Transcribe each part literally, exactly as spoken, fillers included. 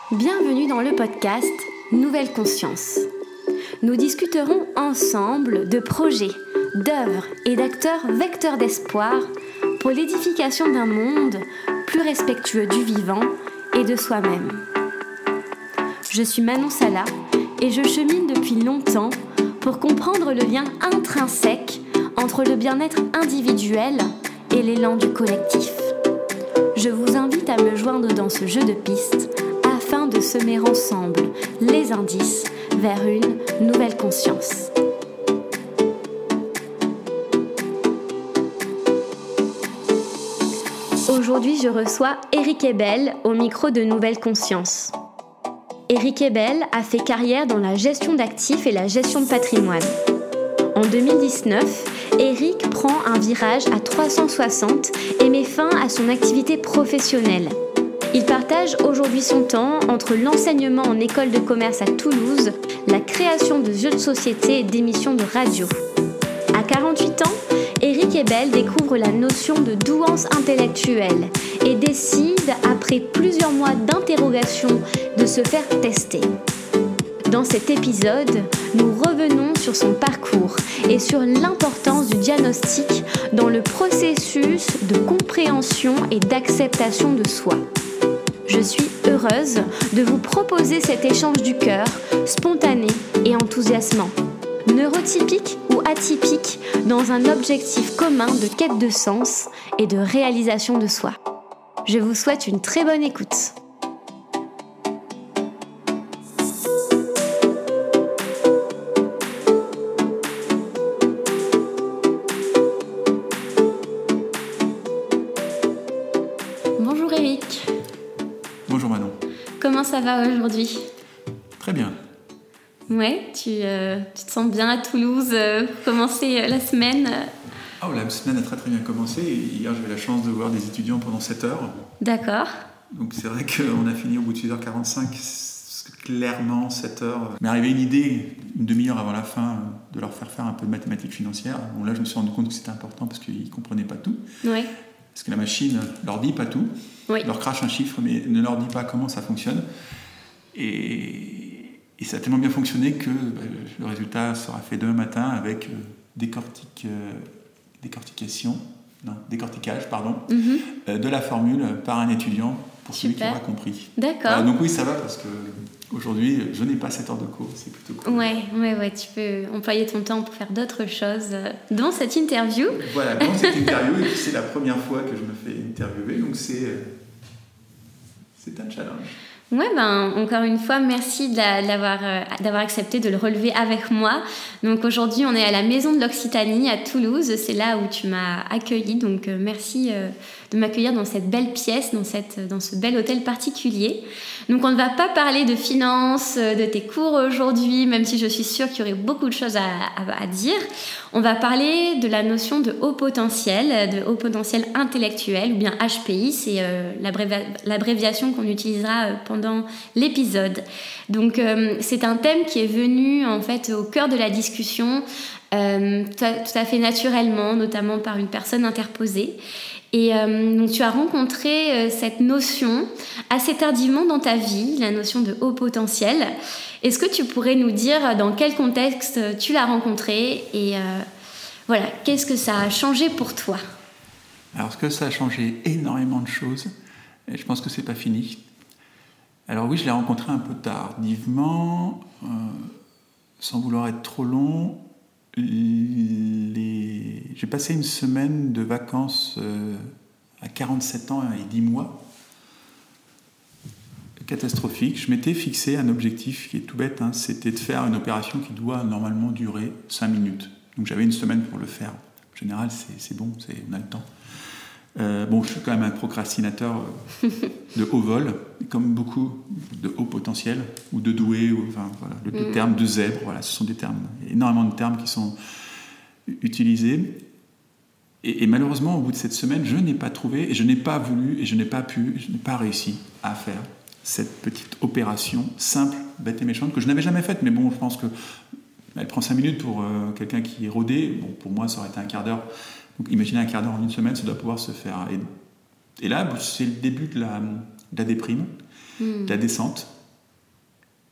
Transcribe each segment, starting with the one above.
Bienvenue dans le podcast Nouvelle Conscience. Nous discuterons ensemble de projets, d'œuvres et d'acteurs vecteurs d'espoir pour l'édification d'un monde plus respectueux du vivant et de soi-même. Je suis Manon Sala et je chemine depuis longtemps pour comprendre le lien intrinsèque entre le bien-être individuel et l'élan du collectif. Je vous invite à me joindre dans ce jeu de pistes afin de semer ensemble les indices vers une nouvelle conscience. Aujourd'hui, je reçois Éric Ebel au micro de Nouvelle Conscience. Éric Ebel a fait carrière dans la gestion d'actifs et la gestion de patrimoine. En deux mille dix-neuf, Éric prend un virage à trois cent soixante et met fin à son activité professionnelle. Il partage aujourd'hui son temps entre l'enseignement en école de commerce à Toulouse, la création de jeux de société et d'émissions de radio. À quarante-huit ans, Éric Ebel découvre la notion de douance intellectuelle et décide, après plusieurs mois d'interrogation, de se faire tester. Dans cet épisode, nous revenons sur son parcours et sur l'importance du diagnostic dans le processus de compréhension et d'acceptation de soi. Je suis heureuse de vous proposer cet échange du cœur, spontané et enthousiasmant, neurotypique ou atypique, dans un objectif commun de quête de sens et de réalisation de soi. Je vous souhaite une très bonne écoute. Bonjour Éric. Bonjour Manon. Comment ça va aujourd'hui ? Très bien. Ouais, tu, euh, tu te sens bien à Toulouse euh, pour commencer euh, la semaine euh... Oh, la semaine a très très bien commencé. Hier, j'avais la chance de voir des étudiants pendant sept heures. D'accord. Donc c'est vrai qu'on a fini au bout de six heures quarante-cinq. Clairement, sept heures. Il m'est arrivé une idée, une demi-heure avant la fin, de leur faire faire un peu de mathématiques financières. Bon, là, je me suis rendu compte que c'était important parce qu'ils ne comprenaient pas tout. Oui. Parce que la machine leur dit pas tout. Oui. Leur crache un chiffre, mais ne leur dit pas comment ça fonctionne. Et, et ça a tellement bien fonctionné que bah, le résultat sera fait demain matin avec euh, décortique, euh, décortication, non, décortiquage pardon, mm-hmm. euh, de la formule par un étudiant pour Super. Celui qui aura compris. D'accord. Euh, donc oui, ça va parce que aujourd'hui, je n'ai pas sept heures de cours, c'est plutôt cool. Ouais, ouais, ouais, tu peux employer ton temps pour faire d'autres choses dans cette interview. Voilà, dans cette interview, et puis c'est la première fois que je me fais interviewer, donc c'est, c'est un challenge. Ouais, ben, encore une fois, merci de la, de l'avoir, euh, d'avoir accepté de le relever avec moi. Donc aujourd'hui, on est à la Maison de l'Occitanie à Toulouse. C'est là où tu m'as accueilli. Donc euh, merci euh, de m'accueillir dans cette belle pièce, dans, cette, dans ce bel hôtel particulier. Donc on ne va pas parler de finances, de tes cours aujourd'hui, même si je suis sûre qu'il y aurait beaucoup de choses à, à, à dire. On va parler de la notion de haut potentiel, de haut potentiel intellectuel, ou bien H P I. C'est euh, l'abrévi- l'abréviation qu'on utilisera euh, pendant l'épisode. Donc euh, c'est un thème qui est venu en fait au cœur de la discussion, euh, tout, à, tout à fait naturellement, notamment par une personne interposée. Et euh, donc tu as rencontré euh, cette notion assez tardivement dans ta vie, la notion de haut potentiel. Est-ce que tu pourrais nous dire dans quel contexte tu l'as rencontré et euh, voilà, qu'est-ce que ça a changé pour toi ? Alors, ce que ça a changé énormément de choses, et je pense que c'est pas fini. Alors oui, je l'ai rencontré un peu tardivement, euh, sans vouloir être trop long. Les... J'ai passé une semaine de vacances euh, à quarante-sept ans et dix mois. Catastrophique. Je m'étais fixé un objectif qui est tout bête, hein, c'était de faire une opération qui doit normalement durer cinq minutes. Donc j'avais une semaine pour le faire. En général, c'est, c'est bon, c'est, on a le temps. Euh, bon, je suis quand même un procrastinateur de haut vol, comme beaucoup de haut potentiel, ou de doué, ou, enfin, voilà, le, le mmh. terme de zèbre, voilà, ce sont des termes, énormément de termes qui sont utilisés. Et, et malheureusement, au bout de cette semaine, je n'ai pas trouvé, et je n'ai pas voulu, et je n'ai pas pu, je n'ai pas réussi à faire cette petite opération simple, bête et méchante, que je n'avais jamais faite, mais bon, je pense qu'elle prend cinq minutes pour euh, quelqu'un qui est rodé. Bon, pour moi, ça aurait été un quart d'heure. Donc imaginez un quart d'heure en une semaine, ça doit pouvoir se faire. Et, et là, c'est le début de la, de la déprime, mmh. de la descente.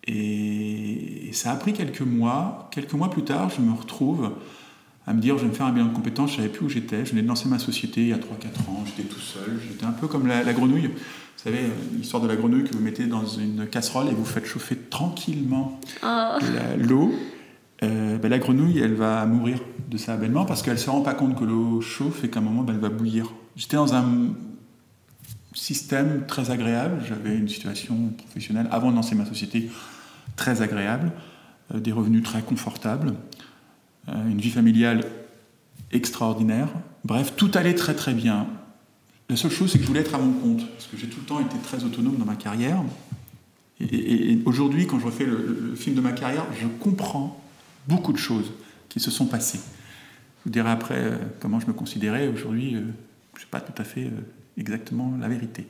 Et, et ça a pris quelques mois. Quelques mois plus tard, je me retrouve à me dire, je vais me faire un bilan de compétences, je ne savais plus où j'étais. Je venais de lancer ma société il y a trois quatre ans, j'étais tout seul. J'étais un peu comme la, la grenouille. Vous savez, l'histoire de la grenouille que vous mettez dans une casserole et vous faites chauffer tranquillement oh. la, l'eau. Euh, ben la grenouille, elle va mourir de ça bêtement parce qu'elle ne se rend pas compte que l'eau chauffe et qu'à un moment, ben, elle va bouillir. J'étais dans un système très agréable. J'avais une situation professionnelle, avant de lancer ma société, très agréable, euh, des revenus très confortables, euh, une vie familiale extraordinaire. Bref, tout allait très très bien. La seule chose, c'est que je voulais être à mon compte, parce que j'ai tout le temps été très autonome dans ma carrière. Et, et, et aujourd'hui, quand je refais le, le film de ma carrière, je comprends beaucoup de choses qui se sont passées. Je vous dirai après euh, comment je me considérais. Aujourd'hui, euh, je ne sais pas tout à fait euh, exactement la vérité.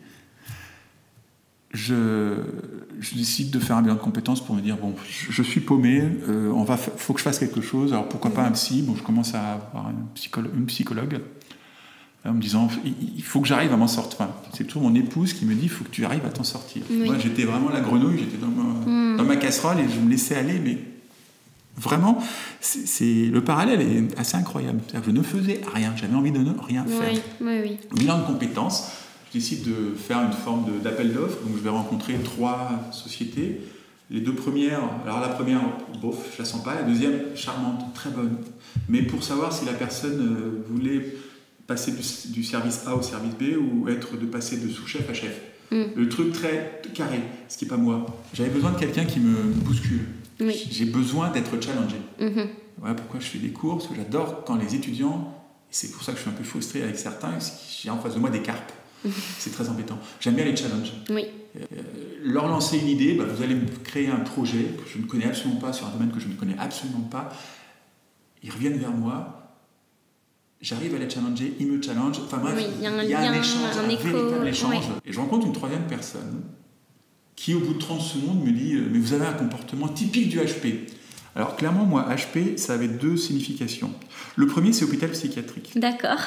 Je, je décide de faire un bilan de compétences pour me dire, bon, je, je suis paumé, euh, on va, faut que je fasse quelque chose, alors pourquoi pas un psy. Bon, je commence à avoir une, psycholo- une psychologue, en me disant, il faut que j'arrive à m'en sortir. Enfin, c'est toujours mon épouse qui me dit, il faut que tu arrives à t'en sortir. Oui. Moi, j'étais vraiment la grenouille, j'étais dans ma, mmh. dans ma casserole et je me laissais aller, mais vraiment, c'est, c'est, le parallèle est assez incroyable. C'est-à-dire que je ne faisais rien, j'avais envie de ne rien oui, faire. Oui, oui. Bilan de compétences, je décide de faire une forme de, d'appel d'offres, donc je vais rencontrer trois sociétés. Les deux premières, alors la première, bof, je la sens pas, la deuxième, charmante, très bonne. Mais pour savoir si la personne voulait passer du, du service A au service B ou être de passer de sous-chef à chef. Mm. Le truc très carré, ce qui n'est pas moi. J'avais besoin de quelqu'un qui me bouscule. Oui. J'ai besoin d'être challengé. Mm-hmm. Voilà pourquoi je fais des cours, parce que j'adore quand les étudiants, et c'est pour ça que je suis un peu frustré avec certains, j'ai en face de moi des carpes. Mm-hmm. C'est très embêtant. J'aime bien les challenges. Oui. Euh, leur lancer une idée, bah, vous allez me créer un projet que je ne connais absolument pas, sur un domaine que je ne connais absolument pas. Ils reviennent vers moi. J'arrive à les challenger, ils me challengent. Enfin bref, oui, il y a un, y a un échange, un, un, un véritable échange. Oui. Et je rencontre une troisième personne qui, au bout de trente secondes, me dit « Mais vous avez un comportement typique du H P ». Alors clairement, moi, H P, ça avait deux significations. Le premier, c'est hôpital psychiatrique. D'accord.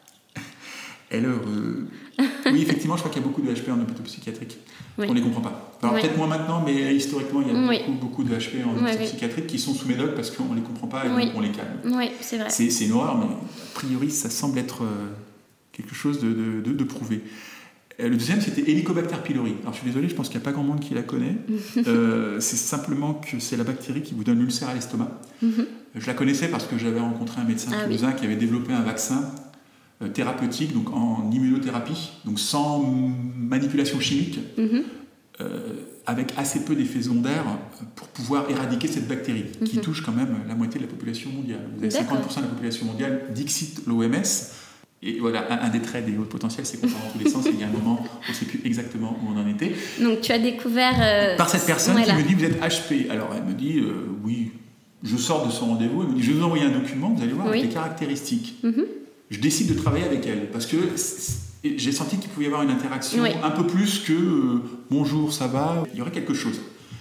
Alors, euh, oui, effectivement, je crois qu'il y a beaucoup de H P en hôpital psychiatrique. Oui. On ne les comprend pas. Alors oui. Peut-être moins maintenant, mais historiquement, il y a oui. beaucoup, beaucoup de H P en hôpital oui, psychiatrique oui. qui sont sous médoc parce qu'on ne les comprend pas et oui. donc on les calme. Oui, c'est vrai. C'est, c'est une horreur, mais a priori, ça semble être euh, quelque chose de, de, de, de prouvé. Le deuxième, c'était Helicobacter pylori. Alors, je suis désolé, je pense qu'il n'y a pas grand monde qui la connaît. euh, c'est simplement que c'est la bactérie qui vous donne l'ulcère à l'estomac. Mm-hmm. Je la connaissais parce que j'avais rencontré un médecin ah, toulousain oui. qui avait développé un vaccin euh, thérapeutique, donc en immunothérapie, donc sans manipulation chimique, mm-hmm. euh, avec assez peu d'effets secondaires pour pouvoir éradiquer cette bactérie, mm-hmm. qui touche quand même la moitié de la population mondiale. Vous avez D'accord. cinquante pour cent de la population mondiale, dixit l'O M S. Et voilà, un, un des traits des hauts potentiels, c'est qu'on part dans tous les sens et il y a un moment, on ne sait plus exactement où on en était. Donc tu as découvert... Euh... Par cette personne voilà. qui me dit, vous êtes H P. Alors elle me dit, euh, oui, je sors de son rendez-vous, elle me dit, je vais vous envoyer un document, vous allez voir, oui. avec les caractéristiques. Mm-hmm. Je décide de travailler avec elle, parce que j'ai senti qu'il pouvait y avoir une interaction oui. un peu plus que, euh, bonjour, ça va, il y aurait quelque chose.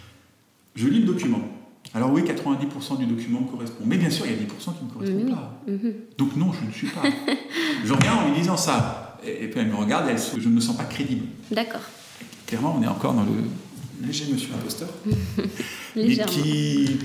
Je lis le document. Alors oui, quatre-vingt-dix pour cent du document correspond. Mais bien sûr, il y a dix pour cent qui ne correspondent mmh. pas. Mmh. Donc non, je ne suis pas. Je reviens en lui disant ça. Et, et puis elle me regarde, elle, je ne me sens pas crédible. D'accord. Et clairement, on est encore dans le léger monsieur imposteur. mais qui,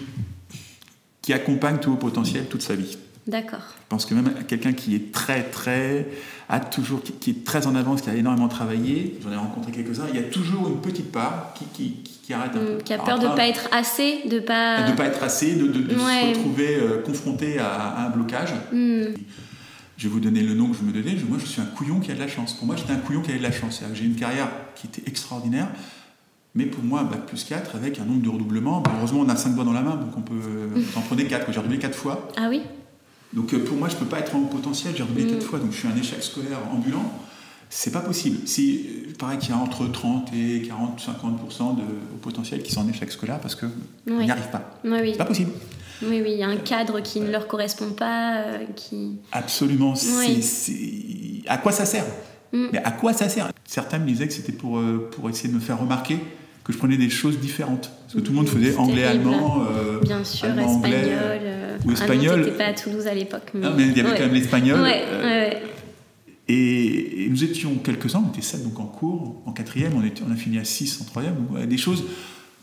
qui accompagne tout au potentiel toute sa vie. D'accord. Je pense que même quelqu'un qui est très, très... a toujours, qui, qui est très en avance, qui a énormément travaillé, j'en ai rencontré quelques-uns, il y a toujours une petite part qui, qui, qui, qui arrête un mmh, peu. Qui a peur de ne pas être assez, de pas... De ne pas être assez, de, de, de ouais. se retrouver euh, confronté à, à un blocage. Mmh. Je vais vous donner le nom que je me donnais. Moi, je suis un couillon qui a de la chance. Pour moi, j'étais un couillon qui avait de la chance. C'est-à-dire que j'ai une carrière qui était extraordinaire, mais pour moi, bac plus quatre, avec un nombre de redoublements. Bah, heureusement, on a cinq doigts dans la main, donc on peut... Vous en prenez quatre. J'ai redoublé quatre fois. Ah oui. Donc pour moi, je ne peux pas être en haut potentiel, j'ai redoublé mmh. quatre fois, donc je suis un échec scolaire ambulant. C'est pas possible. C'est pareil qu'il y a entre trente et quarante, cinquante pour cent de haut potentiel qui sont en échec scolaire parce qu'ils oui. n'y arrivent pas. Oui, oui. C'est pas possible. Oui, oui, il y a un cadre qui ne leur correspond pas. Euh, qui... Absolument. Oui. C'est, c'est... À quoi ça sert mmh. Mais à quoi ça sert Certains me disaient que c'était pour, pour essayer de me faire remarquer que je prenais des choses différentes. Parce que tout le monde faisait anglais, allemand, euh, bien sûr, allemand, espagnol. Anglais, euh, ou espagnol. Ah non, t'étais pas à Toulouse à l'époque. Mais, non, mais il y avait ouais. quand même l'espagnol. Ouais, euh, ouais. Et, et nous étions quelques-uns, on était sept donc en cours, en quatrième, on, était, on a fini à six en troisième, donc, des choses. Et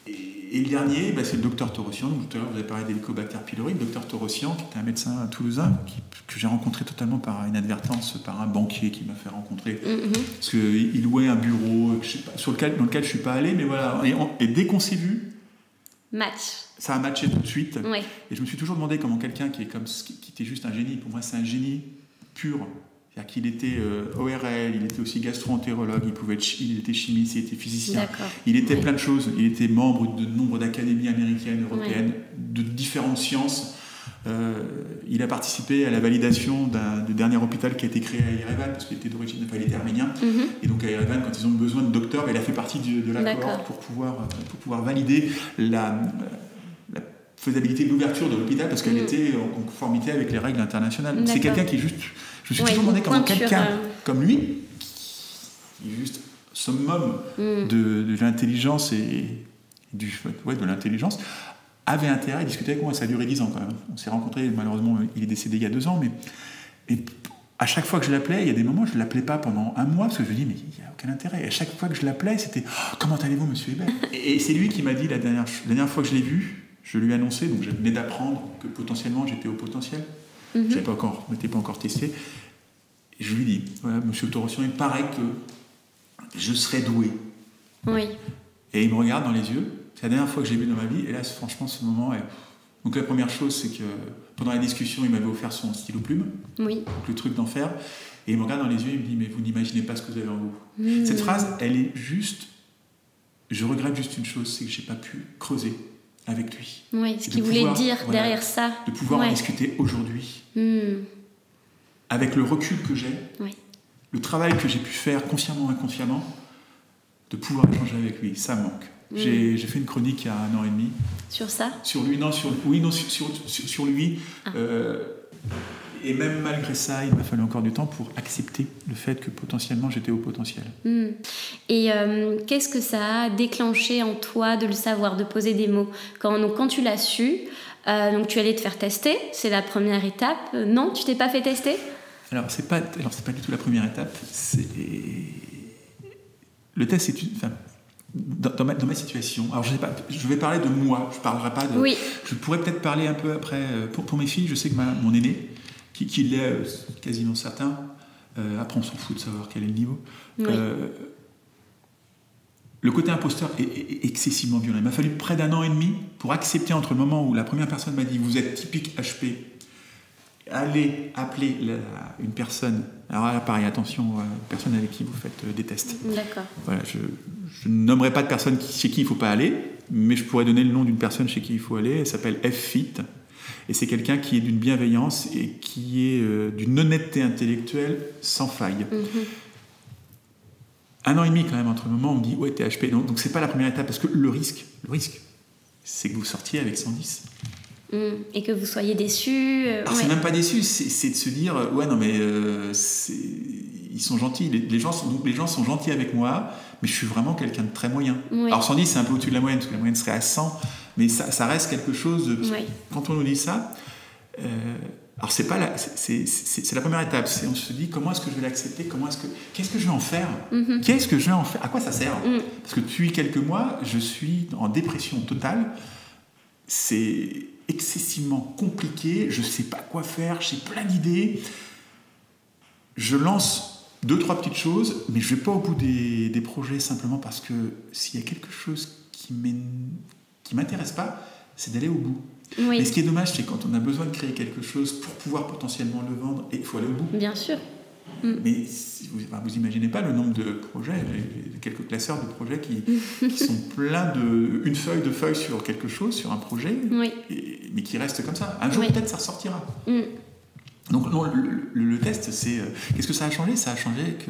et le dernier, bah, c'est le docteur Torossian. Donc, tout à l'heure, vous avez parlé d'Helicobacter pylori. Le docteur Torossian, qui était un médecin toulousain, qui, que j'ai rencontré totalement par inadvertance, par un banquier qui m'a fait rencontrer. Mm-hmm. Parce qu'il louait un bureau je sais pas, sur lequel, dans lequel je ne suis pas allé. Mais voilà. Et, on, et dès qu'on s'est vu, match. Ça a matché tout de suite. Oui. Et je me suis toujours demandé comment quelqu'un qui, est comme, qui était juste un génie, pour moi, c'est un génie pur. C'est-à-dire qu'il était euh, O R L, il était aussi gastro-entérologue, il, pouvait être, il était chimiste, il était physicien, D'accord. il était oui. plein de choses. Il était membre de nombre d'académies américaines, européennes, oui. de différentes sciences. Euh, il a participé à la validation d'un, du dernier hôpital qui a été créé à Erevan, parce qu'il était d'origine, enfin, il était arménien. Mm-hmm. Et donc à Erevan, quand ils ont besoin de docteurs, il a fait partie de, de la D'accord. cohorte pour pouvoir, pour pouvoir valider la, la faisabilité de l'ouverture de l'hôpital, parce qu'elle mm. était en conformité avec les règles internationales. Donc, c'est quelqu'un qui est juste... Je me suis ouais, toujours demandé comment quelqu'un euh... comme lui, qui est juste summum mm. de, de l'intelligence et du, ouais, de l'intelligence, avait intérêt à discuter avec moi. Ça a duré dix ans quand même. On s'est rencontrés, malheureusement, il est décédé il y a deux ans, mais et à chaque fois que je l'appelais, il y a des moments où je ne l'appelais pas pendant un mois, parce que je me dis, mais il n'y a aucun intérêt. Et à chaque fois que je l'appelais, c'était oh, « Comment allez-vous, monsieur Hébert ?» Et, et c'est lui qui m'a dit, la dernière, la dernière fois que je l'ai vu, je lui ai annoncé, donc je venais d'apprendre que potentiellement j'étais au potentiel. Mm-hmm. Je ne m'étais pas encore testé. Et je lui dis, voilà, monsieur Torossian, il paraît que je serais doué. Oui. Et il me regarde dans les yeux. C'est la dernière fois que j'ai vu dans ma vie. Et là, franchement, ce moment est... Donc la première chose, c'est que pendant la discussion, il m'avait offert son stylo plume. Oui. Donc le truc d'enfer. Et il me regarde dans les yeux, il me dit, mais vous n'imaginez pas ce que vous avez en vous. Mmh. Cette phrase, elle est juste... Je regrette juste une chose, c'est que je n'ai pas pu creuser avec lui. Oui, ce qu'il voulait dire voilà, derrière ça. De pouvoir ouais. en discuter aujourd'hui. Mmh. Avec le recul que j'ai, oui. le travail que j'ai pu faire consciemment ou inconsciemment, de pouvoir échanger avec lui, ça manque. Mmh. J'ai, j'ai fait une chronique il y a un an et demi. Sur ça ? Sur lui, non, sur, oui, non, sur, sur, sur, sur lui. Ah. Euh, et même malgré ça, il m'a fallu encore du temps pour accepter le fait que potentiellement j'étais au potentiel. Mmh. Et euh, qu'est-ce que ça a déclenché en toi de le savoir, de poser des mots ? Quand, donc, quand tu l'as su, euh, donc tu allais te faire tester, c'est la première étape. Non, tu t'es pas fait tester ? Alors, c'est pas, alors, c'est pas du tout la première étape. C'est... Le test, c'est une... Enfin, dans, dans, ma, dans ma situation... Alors, je sais pas, je vais parler de moi. Je parlerai pas de... Oui. Je pourrais peut-être parler un peu après... Pour, pour mes filles, je sais que ma, mon aîné, qui, qui l'est euh, quasiment certain, euh, après, on s'en fout de savoir quel est le niveau. Oui. Euh, le côté imposteur est, est, est excessivement violent. Il m'a fallu près d'un an et demi pour accepter, entre le moment où la première personne m'a dit « Vous êtes typique H P », allez appeler la, une personne, alors là pareil, attention, une personne avec qui vous faites euh, des tests. D'accord. Voilà, je, je ne nommerai pas de personne qui, chez qui il ne faut pas aller, mais je pourrais donner le nom d'une personne chez qui il faut aller. Elle s'appelle F F I T, et c'est quelqu'un qui est d'une bienveillance et qui est euh, d'une honnêteté intellectuelle sans faille. Mm-hmm. Un an et demi quand même, entre le moment où on me dit « Ouais, t'es H P ». Donc, donc c'est pas la première étape, parce que le risque, le risque, c'est que vous sortiez avec cent dix. Mmh, et que vous soyez déçus. Euh, Alors, ouais. C'est même pas déçu, c'est, c'est de se dire ouais non mais euh, c'est, ils sont gentils, les, les gens sont donc les gens sont gentils avec moi, mais je suis vraiment quelqu'un de très moyen. Oui. Alors cent dix c'est un peu au-dessus de la moyenne, parce que la moyenne serait à cent, mais ça, ça reste quelque chose. De, oui. Quand on nous dit ça, euh, alors c'est pas la, c'est, c'est, c'est la première étape. C'est on se dit comment est-ce que je vais l'accepter, comment est-ce que qu'est-ce que je vais en faire, mmh. qu'est-ce que je vais en faire, à quoi ça sert mmh. Parce que depuis quelques mois, je suis en dépression totale. C'est excessivement compliqué, je ne sais pas quoi faire, j'ai plein d'idées. Je lance deux, trois petites choses, mais je ne vais pas au bout des, des projets simplement parce que s'il y a quelque chose qui ne m'intéresse pas, c'est d'aller au bout. Oui. Mais ce qui est dommage, c'est quand on a besoin de créer quelque chose pour pouvoir potentiellement le vendre, et il faut aller au bout. Bien sûr. Mm. Mais si vous, enfin, vous imaginez pas le nombre de projets, j'ai quelques classeurs de projets qui, qui sont pleins de une feuille de feuilles sur quelque chose, sur un projet, oui. et, mais qui restent comme ça. Un jour oui. peut-être ça ressortira. Mm. Donc non, le, le, le test, c'est euh, qu'est-ce que ça a changé ? Ça a changé que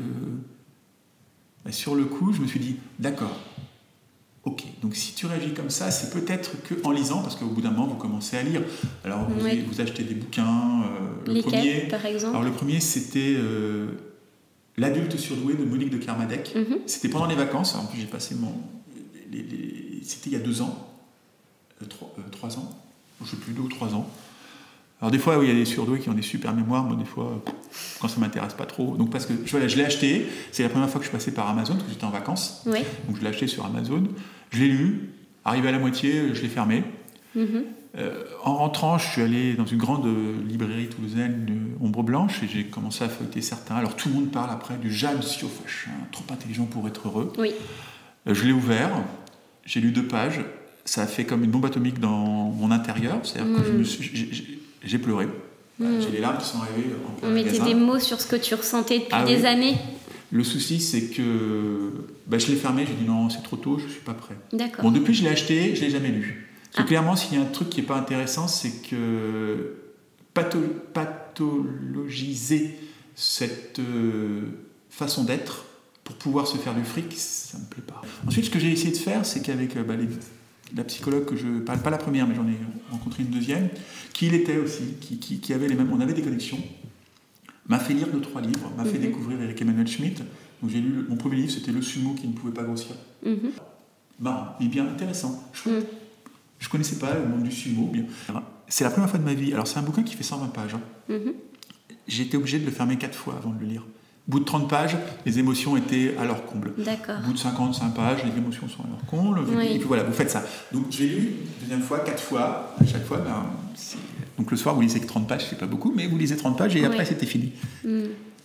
bah, sur le coup, je me suis dit d'accord. Ok, donc si tu réagis comme ça, c'est peut-être qu'en lisant, parce qu'au bout d'un moment, vous commencez à lire. Alors, vous, oui. vous achetez des bouquins. Euh, le Lesquels, premier, par exemple ? Alors, le premier, c'était euh, L'adulte surdoué de Monique de Kermadec. Mm-hmm. C'était pendant les vacances. En plus, j'ai passé mon... Les, les... C'était il y a deux ans. Euh, trois, euh, trois ans. Je ne sais plus, deux ou trois ans. Alors, des fois, oui, il y a des surdoués qui ont des super mémoires. Moi, des fois, quand ça ne m'intéresse pas trop. Donc, parce que voilà, je l'ai acheté. C'est la première fois que je suis passé par Amazon, parce que j'étais en vacances. Oui. Donc, je l'ai acheté sur Amazon. Je l'ai lu. Arrivé à la moitié, je l'ai fermé. Mmh. Euh, en rentrant, je suis allé dans une grande librairie toulousaine, Ombre Blanche, et j'ai commencé à feuilleter certains. Alors tout le monde parle après du Jeanne Siofachin, trop intelligent pour être heureux. Oui. Euh, je l'ai ouvert, j'ai lu deux pages, ça a fait comme une bombe atomique dans mon intérieur, c'est-à-dire mmh. que je me suis, j'ai, j'ai, j'ai pleuré. Mmh. J'ai les larmes qui sont arrivées en plein On mettait des mots sur ce que tu ressentais depuis ah, des oui. années. Le souci, c'est que bah, je l'ai fermé, j'ai dit non, c'est trop tôt, je ne suis pas prêt. D'accord. Bon, depuis, je l'ai acheté, je ne l'ai jamais lu. Parce que ah. clairement, s'il y a un truc qui n'est pas intéressant, c'est que patho- pathologiser cette euh, façon d'être pour pouvoir se faire du fric, ça ne me plaît pas. Ensuite, ce que j'ai essayé de faire, c'est qu'avec bah, les, la psychologue que je parle, pas la première, mais j'en ai rencontré une deuxième, qui l'était aussi, qui, qui, qui avait les mêmes, on avait des connexions, m'a fait lire deux, trois livres, m'a mm-hmm. fait découvrir Eric Emmanuel Schmitt. Donc j'ai lu, mon premier livre, c'était Le sumo qui ne pouvait pas grossir. Mm-hmm. Marrant, mais bien intéressant. Je ne mm. connaissais pas le monde du sumo. Bien. C'est la première fois de ma vie. Alors c'est un bouquin qui fait cent vingt pages. Hein. Mm-hmm. J'ai été obligé de le fermer quatre fois avant de le lire. Au bout de trente pages, les émotions étaient à leur comble. D'accord. Au bout de cinquante-cinq pages, les émotions sont à leur comble. Oui. Et puis voilà, vous faites ça. Donc j'ai lu deuxième fois, quatre fois. À chaque fois, ben, c'est... donc le soir, vous lisez que trente pages, c'est pas beaucoup, mais vous lisez trente pages et oui. après, c'était fini. Mm.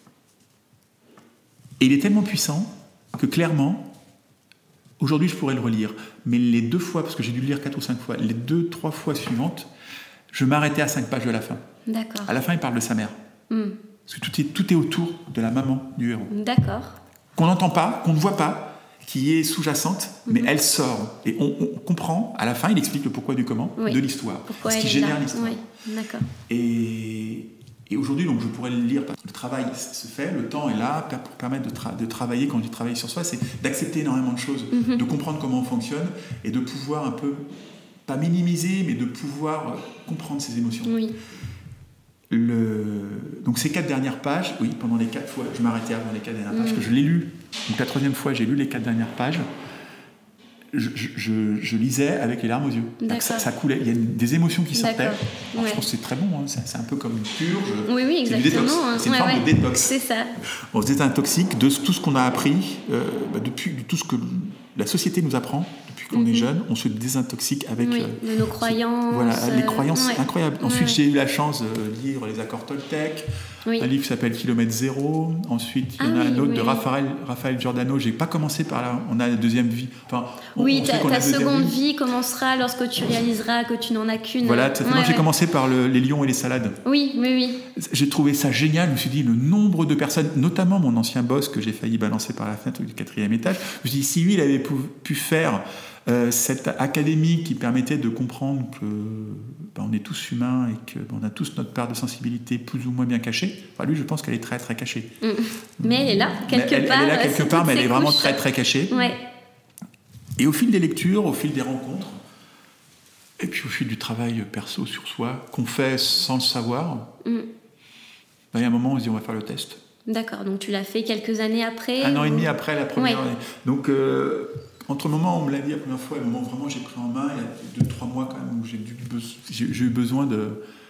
Et il est tellement puissant que clairement, aujourd'hui, je pourrais le relire. Mais les deux fois, parce que j'ai dû le lire quatre ou cinq fois, les deux, trois fois suivantes, je m'arrêtais à cinq pages de la fin. D'accord. À la fin, il parle de sa mère. Mm. Parce que tout est, tout est autour de la maman du héros. D'accord. Qu'on n'entend pas, qu'on ne voit pas, qui est sous-jacente, mm-hmm. mais elle sort. Et on, on comprend, à la fin, il explique le pourquoi du comment oui. de l'histoire. Pourquoi ce qui génère l'histoire. Oui. D'accord. Et... Et aujourd'hui, donc, je pourrais le lire parce que le travail se fait, le temps est là pour permettre de, tra- de travailler. Quand je dis travailler sur soi, c'est d'accepter énormément de choses, mm-hmm. de comprendre comment on fonctionne et de pouvoir un peu, pas minimiser, mais de pouvoir comprendre ses émotions. Oui. Le... Donc ces quatre dernières pages, oui, pendant les quatre fois, je m'arrêtais avant les quatre dernières pages, mm. que je l'ai lu. Donc la troisième fois, j'ai lu les quatre dernières pages. Je, je, je lisais avec les larmes aux yeux. Ça, ça coulait. Il y a des émotions qui sortaient. Alors, ouais. Je pense que c'est très bon. Hein. C'est, c'est un peu comme une purge. Oui, oui, exactement. C'est, du détox. C'est une ouais, forme ouais. de détox. C'est ça. On se désintoxique de tout ce qu'on a appris, euh, bah, depuis tout ce que la société nous apprend depuis qu'on mm-hmm. est jeune. On se désintoxique avec oui, euh, de nos croyances. Ce, voilà, les croyances ouais. incroyables. Ensuite, ouais. j'ai eu la chance de lire les accords Toltec. Oui. Un livre qui s'appelle Kilomètre Zéro. Ensuite, il y en a ah, un autre oui. de Raphaël, Raphaël Giordano. J'ai pas commencé par là. On a la deuxième vie. Enfin, on, oui, on ta, ta seconde vie. vie commencera lorsque tu réaliseras que tu n'en as qu'une. Voilà, ouais, j'ai ouais. commencé par le, les lions et les salades. Oui, oui, oui. J'ai trouvé ça génial. Je me suis dit, le nombre de personnes, notamment mon ancien boss que j'ai failli balancer par la fenêtre du quatrième étage, je me suis dit, si lui, il avait pu, pu faire euh, cette académie qui permettait de comprendre que ben, on est tous humains et qu'on ben, a tous notre part de sensibilité plus ou moins bien cachée. Enfin, lui, je pense qu'elle est très, très cachée. Mmh. Mais elle est là, quelque elle, part. Elle est là, quelque part, mais elle est vraiment couches. très, très cachée. Ouais. Et au fil des lectures, au fil des rencontres, et puis au fil du travail perso sur soi, qu'on fait sans le savoir, mmh. ben, il y a un moment où on se dit on va faire le test. D'accord, donc tu l'as fait quelques années après. Un ou... an et demi après la première ouais. année. Donc, euh, entre le moment où on me l'a dit la première fois et le moment où vraiment j'ai pris en main, il y a deux, trois mois quand même où j'ai, dû, j'ai, j'ai eu besoin de,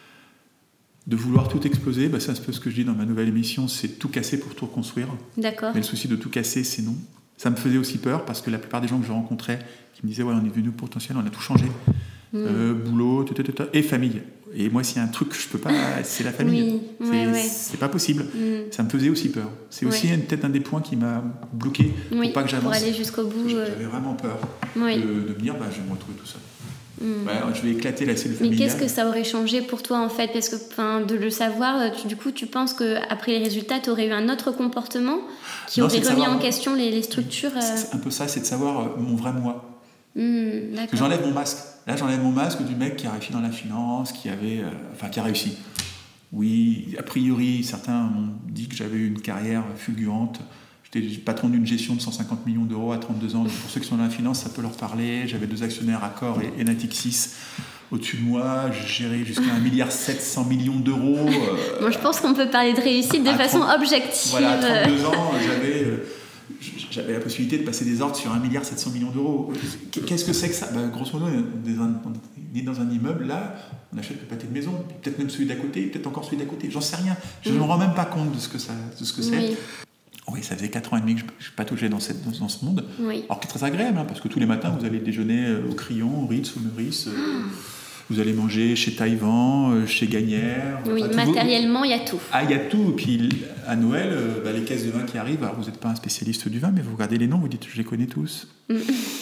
de vouloir tout exploser. Ben, c'est un peu ce que je dis dans ma nouvelle émission, c'est tout casser pour tout reconstruire. D'accord. Mais le souci de tout casser, c'est non. Ça me faisait aussi peur parce que la plupart des gens que je rencontrais qui me disaient ouais, on est venu potentiel, on a tout changé. Mmh. Euh, boulot, tout, tout, tout, et famille. Et moi, s'il y a un truc que je peux pas, c'est la famille. Oui, c'est, ouais, ouais. c'est pas possible. Mmh. Ça me faisait aussi peur. C'est aussi ouais. peut-être un des points qui m'a bloqué oui, pour pas que j'avance. Pour aller jusqu'au bout. J'avais vraiment peur oui. de, de me dire bah, je vais me retrouver tout seul. Mmh. Ouais, je vais éclater la cellule familiale. Mais qu'est-ce que ça aurait changé pour toi en fait ? Parce que de le savoir, tu, du coup, tu penses qu'après les résultats, tu aurais eu un autre comportement qui non, aurait remis savoir, en question les, les structures euh... C'est un peu ça, c'est de savoir mon vrai moi. Mmh, Parce que j'enlève mon masque. Là, j'enlève mon masque du mec qui a réussi dans la finance, qui avait, euh, enfin, qui a réussi. Oui, a priori, certains m'ont dit que j'avais eu une carrière fulgurante. J'étais patron d'une gestion de cent cinquante millions d'euros à trente-deux ans. Donc pour ceux qui sont dans la finance, ça peut leur parler. J'avais deux actionnaires, Accor et, et Natixis, au-dessus de moi. Je gérais jusqu'à un milliard sept cents millions d'euros. Euh, Moi, je pense qu'on peut parler de réussite de façon trente, objective. Voilà, à trente-deux ans, j'avais... Euh, J'avais la possibilité de passer des ordres sur un milliard sept cents millions d'euros. Qu'est-ce que c'est que ça ? Ben, grosso modo, on est dans un immeuble, là, on achète le pâté de maison, peut-être même celui d'à côté, peut-être encore celui d'à côté, j'en sais rien. Je ne mmh. me rends même pas compte de ce que, ça, de ce que c'est. Oui. Oui, ça faisait quatre ans et demi que je, je pataugeais dans, cette, dans, dans ce monde. Oui. Alors qui est très agréable, hein, parce que tous les matins, vous allez déjeuner euh, au Crillon, au Ritz, au Meurice. Euh, ah. Vous allez manger chez Taïwan, euh, chez Gagnère. Oui, enfin, matériellement, il y a tout. Ah, il y a tout. Et puis à Noël, euh, bah, les caisses de vin qui arrivent, alors vous n'êtes pas un spécialiste du vin, mais vous regardez les noms, vous dites, je les connais tous. Mm.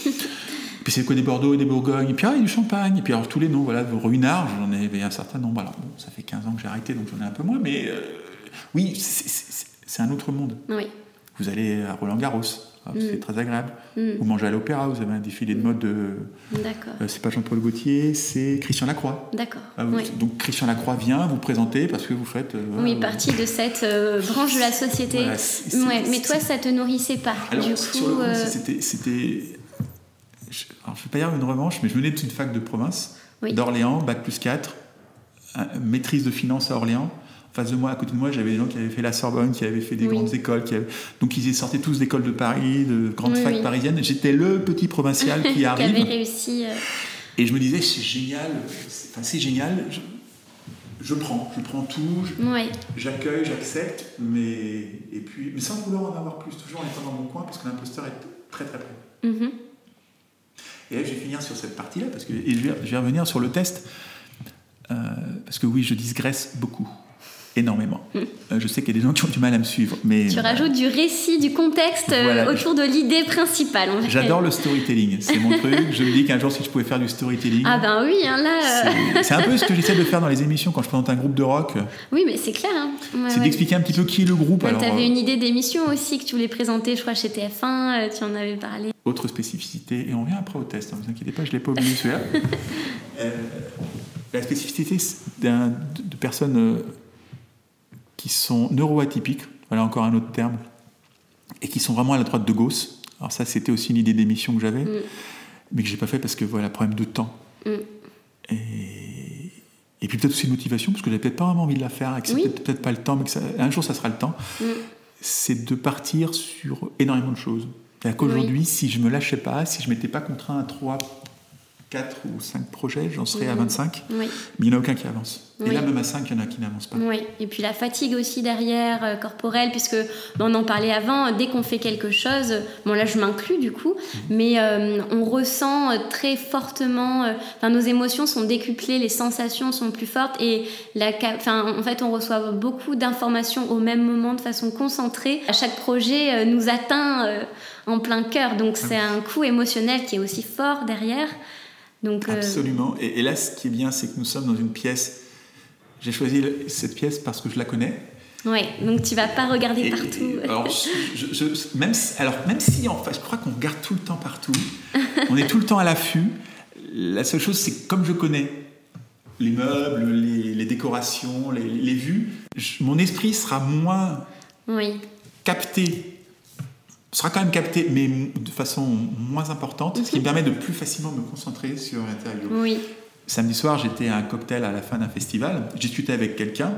Puis c'est quoi des Bordeaux et des Bourgognes, et puis ah, il y a du Champagne, et puis alors tous les noms, voilà, vos Ruinards, j'en avais un certain nombre. Alors bon, ça fait quinze ans que j'ai arrêté, donc j'en ai un peu moins, mais euh, oui, c'est, c'est, c'est un autre monde. Oui. Vous allez à Roland-Garros, mm. c'est très agréable. Mm. Vous mangez à l'Opéra, vous avez un défilé de mode. De, D'accord. Euh, c'est pas Jean-Paul Gaultier, c'est Christian Lacroix. D'accord. Ah, vous, oui. Donc Christian Lacroix vient vous présenter parce que vous faites. Euh, oui, euh, partie de cette euh, branche de la société. Voilà, c'est, c'est, ouais, c'est, mais toi, c'est... ça te nourrissait pas. Alors, du sur coup, le coup, euh... c'était. c'était... Je, alors, je ne vais pas dire une revanche, mais je venais d'une fac de province, oui. d'Orléans, bac plus quatre, maîtrise de finance à Orléans. En face de moi, à côté de moi, j'avais des gens qui avaient fait la Sorbonne, qui avaient fait des oui. grandes écoles. Qui avaient... Donc, ils sortaient tous d'écoles de Paris, de grandes oui, facs oui. parisiennes. J'étais le petit provincial qui arrive. Qui avait réussi. Euh... Et je me disais, c'est génial, c'est, enfin, c'est génial. Je, je prends, je prends tout, je, oui. j'accueille, j'accepte, mais, et puis, mais sans vouloir en avoir plus, toujours en étant dans mon coin, parce que l'imposteur est très très près. Mm-hmm. Et là, je vais finir sur cette partie-là, parce que, et je vais, je vais revenir sur le test, euh, parce que oui, je digresse beaucoup. Énormément. Mm. Euh, je sais qu'il y a des gens qui ont du mal à me suivre. Mais, tu euh, rajoutes du récit, du contexte voilà, euh, autour de l'idée principale. J'adore le storytelling, c'est mon truc. Je me dis qu'un jour, si je pouvais faire du storytelling... Ah ben oui, hein, là... Euh... C'est, c'est un peu ce que j'essaie de faire dans les émissions quand je présente un groupe de rock. Oui, mais c'est clair. Hein. Ouais, c'est ouais. d'expliquer un petit peu qui est le groupe. Tu avais une idée d'émission aussi que tu voulais présenter, je crois, chez T F un, tu en avais parlé. Autre spécificité, et on revient après au test, ne hein, vous inquiétez pas, je ne l'ai pas oublié celui-là. euh, la spécificité d'un, de, de personnes... Euh, qui sont neuroatypiques, voilà encore un autre terme, et qui sont vraiment à la droite de Gauss. Alors ça, c'était aussi une idée d'émission que j'avais, mm. mais que j'ai pas fait parce que voilà, problème de temps. Mm. Et, et puis peut-être aussi une motivation, parce que j'avais peut-être pas vraiment envie de la faire, et que c'est oui. peut-être, peut-être pas le temps, mais que ça, un jour ça sera le temps. Mm. C'est de partir sur énormément de choses. C'est-à-dire qu'aujourd'hui, oui. si je me lâchais pas, si je m'étais pas contraint à trois, quatre ou cinq projets, j'en serais mmh. à vingt-cinq, oui. mais il n'y en a aucun qui avance. Oui. Et là, même à cinq, il y en a qui n'avancent pas. Oui, et puis la fatigue aussi derrière, euh, corporelle, puisque on en parlait avant, dès qu'on fait quelque chose, bon là je m'inclus du coup, mmh. mais euh, on ressent très fortement, euh, nos émotions sont décuplées, les sensations sont plus fortes, et la, en fait on reçoit beaucoup d'informations au même moment, de façon concentrée. À chaque projet euh, nous atteint euh, en plein cœur, donc c'est ah. un coup émotionnel qui est aussi fort derrière. Donc, absolument. Euh... Et, et là, ce qui est bien, c'est que nous sommes dans une pièce. J'ai choisi cette pièce parce que je la connais. Oui, donc tu vas pas regarder et, partout. Et, alors, je, je, je, même si, alors, même si, en fait, je crois qu'on regarde tout le temps partout, on est tout le temps à l'affût. La seule chose, c'est que comme je connais les meubles, les, les décorations, les, les vues, je, mon esprit sera moins oui. capté. sera quand même capté, mais de façon moins importante, mm-hmm. ce qui me permet de plus facilement me concentrer sur l'intérieur. Oui. Samedi soir, j'étais à un cocktail à la fin d'un festival, je discutais avec quelqu'un,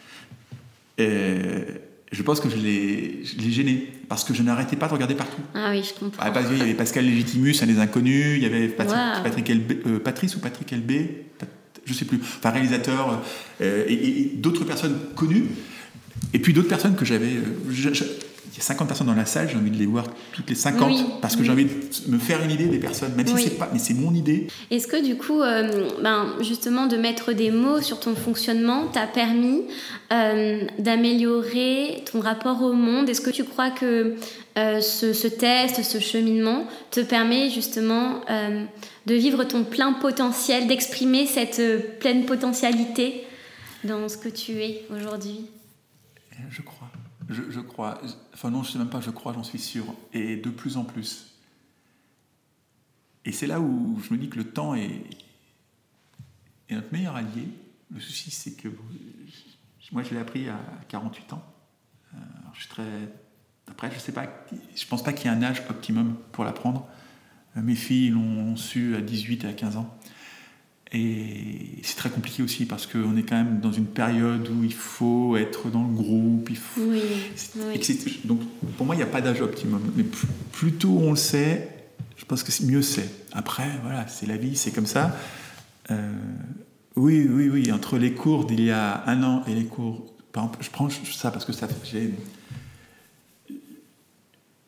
et je pense que je l'ai, je l'ai gêné, parce que je n'arrêtais pas de regarder partout. Ah oui, je comprends. Ah, il y avait Pascal Légitimus, un des inconnus, il y avait Patrick, wow. Patrick Elbé, euh, Patrice ou Patrick Elbé, je ne sais plus, enfin réalisateur, euh, et, et, et d'autres personnes connues, et puis d'autres personnes que j'avais... Euh, je, je, il y a cinquante personnes dans la salle, j'ai envie de les voir toutes les cinquante, oui, parce que oui. j'ai envie de me faire une idée des personnes, même oui. si c'est pas, mais c'est mon idée. Est-ce que du coup, euh, ben, justement, de mettre des mots sur ton fonctionnement t'a permis euh, d'améliorer ton rapport au monde ? Est-ce que tu crois que euh, ce, ce test, ce cheminement te permet justement euh, de vivre ton plein potentiel, d'exprimer cette euh, pleine potentialité dans ce que tu es aujourd'hui ? Je crois. Je, je crois, enfin non, je ne sais même pas, je crois, j'en suis sûr, et de plus en plus. Et c'est là où je me dis que le temps est, est notre meilleur allié. Le souci, c'est que moi, je l'ai appris à quarante-huit ans. Alors, je suis très... Après, je sais pas, je pense pas qu'il y ait un âge optimum pour l'apprendre. Mes filles l'ont su à dix-huit et à quinze ans. Et c'est très compliqué aussi parce qu'on est quand même dans une période où il faut être dans le groupe. Il faut... oui, oui. Donc pour moi, il n'y a pas d'âge optimum. Mais plus, plus tôt on le sait, je pense que mieux c'est. Après, voilà, c'est la vie, c'est comme ça. Euh, oui, oui, oui. Entre les cours d'il y a un an et les cours... Par exemple, je prends ça parce que ça, j'ai...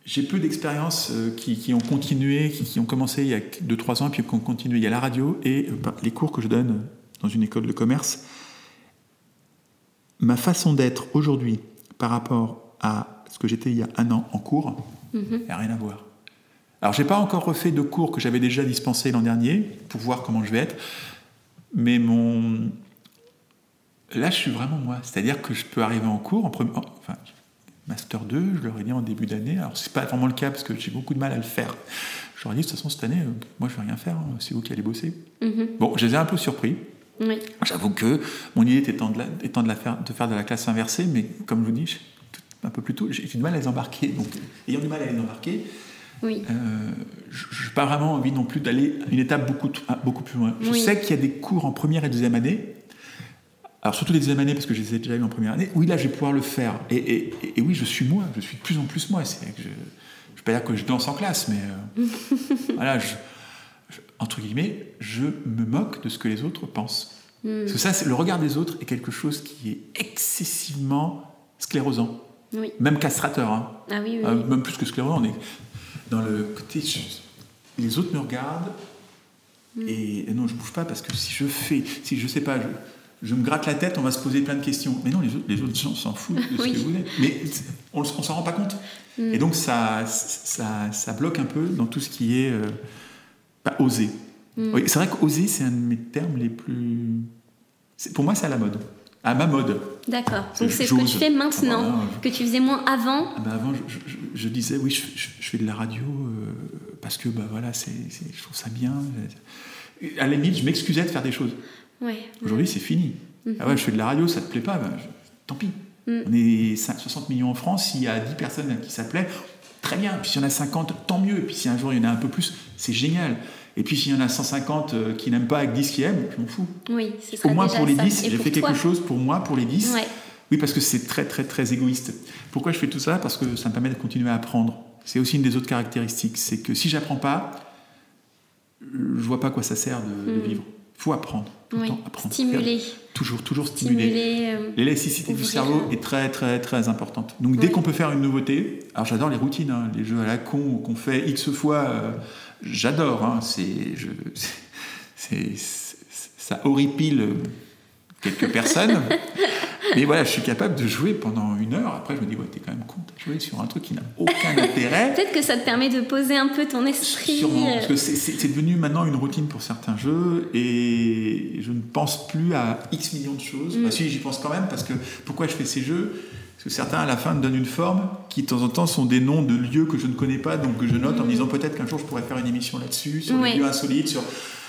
j'ai peu d'expériences euh, qui, qui ont continué, qui, qui ont commencé il y a deux trois ans, puis qui ont continué. Il y a la radio et euh, les cours que je donne dans une école de commerce. Ma façon d'être aujourd'hui par rapport à ce que j'étais il y a un an en cours, il mm-hmm. n'y a rien à voir. Alors, je n'ai pas encore refait de cours que j'avais déjà dispensés l'an dernier pour voir comment je vais être, mais mon... là, je suis vraiment moi. C'est-à-dire que je peux arriver en cours, en premier... enfin, Master deux, je leur ai dit en début d'année, alors c'est pas vraiment le cas parce que j'ai beaucoup de mal à le faire. Je leur ai dit, de toute façon, cette année, euh, moi, je vais rien faire, hein, c'est vous qui allez bosser. Mm-hmm. Bon, je les ai un peu surpris. Oui. J'avoue que mon idée était étant de, la, étant de, la faire, de faire de la classe inversée, mais comme je vous dis, un peu plus tôt, j'ai du mal à les embarquer. Donc, ayant du mal à les embarquer, oui. euh, je n'ai pas vraiment envie non plus d'aller une étape beaucoup, beaucoup plus loin. Je oui. sais qu'il y a des cours en première et deuxième année, alors surtout les deuxième années, parce que je les ai déjà eu en première année, oui, là, je vais pouvoir le faire. Et, et, et, et oui, je suis moi, je suis de plus en plus moi. C'est que je ne vais pas dire que je danse en classe, mais euh, voilà, je, je, entre guillemets, je me moque de ce que les autres pensent. Mm. Parce que ça, c'est, le regard des autres est quelque chose qui est excessivement sclérosant. Oui. Même castrateur. Hein. Ah oui, oui, euh, oui. Même plus que sclérosant. On est dans le côté... Je, les autres me regardent mm. et, et non, je ne bouge pas parce que si je fais... Si je ne sais pas... Je, je me gratte la tête, on va se poser plein de questions. Mais non, les autres, les autres gens s'en foutent de ce oui. que vous voulez. Mais on ne s'en rend pas compte. Mm. Et donc, ça, ça, ça bloque un peu dans tout ce qui est euh, bah, oser. Mm. Oui, c'est vrai qu'oser, c'est un de mes termes les plus... C'est, pour moi, c'est à la mode. À ma mode. D'accord. Donc, c'est ce que tu fais maintenant, ah, bah, je... que tu faisais moins avant. Ah, bah, avant, je, je, je disais, oui, je, je, je fais de la radio euh, parce que bah, voilà, c'est, c'est, je trouve ça bien. À la limite, je m'excusais de faire des choses. Ouais. Aujourd'hui, c'est fini. Mm-hmm. Ah ouais, je fais de la radio, ça te plaît pas, ben, je... tant pis. Mm. On est soixante millions en France, s'il y a dix personnes à qui ça plaît, très bien. Puis s'il y en a cinquante, tant mieux. Et puis si un jour il y en a un peu plus, c'est génial. Et puis s'il y en a cent cinquante qui n'aiment pas avec dix qui aiment, je m'en fous. Oui, ce sera au moins déjà pour les ça. dix, Et j'ai pour fait toi. quelque chose pour moi, pour les dix. Ouais. Oui, parce que c'est très très très égoïste. Pourquoi je fais tout ça ? Parce que ça me permet de continuer à apprendre. C'est aussi une des autres caractéristiques, c'est que si j'apprends pas, je vois pas à quoi ça sert de, mm. de vivre. Il faut apprendre, tout oui. le temps apprendre. Stimuler. Toujours, toujours stimuler. stimuler euh, L'élasticité ouvrir. Du cerveau est très, très, très importante. Donc, oui. dès qu'on peut faire une nouveauté, alors j'adore les routines, hein, les jeux à la con qu'on fait X fois, euh, j'adore. Hein, c'est, je, c'est, c'est, ça horripile quelques personnes. Mais voilà, je suis capable de jouer pendant une heure. Après, je me dis, ouais, t'es quand même con, t'as joué sur un truc qui n'a aucun intérêt. Peut-être que ça te permet de poser un peu ton esprit. Sûrement, parce que c'est, c'est, c'est devenu maintenant une routine pour certains jeux et je ne pense plus à X millions de choses. Mm. Bah, si, j'y pense quand même, parce que pourquoi je fais ces jeux ? Parce que certains, à la fin, me donnent une forme qui, de temps en temps, sont des noms de lieux que je ne connais pas, donc que je note mm. en me disant peut-être qu'un jour, je pourrais faire une émission là-dessus, sur ouais. les lieux insolites, sur...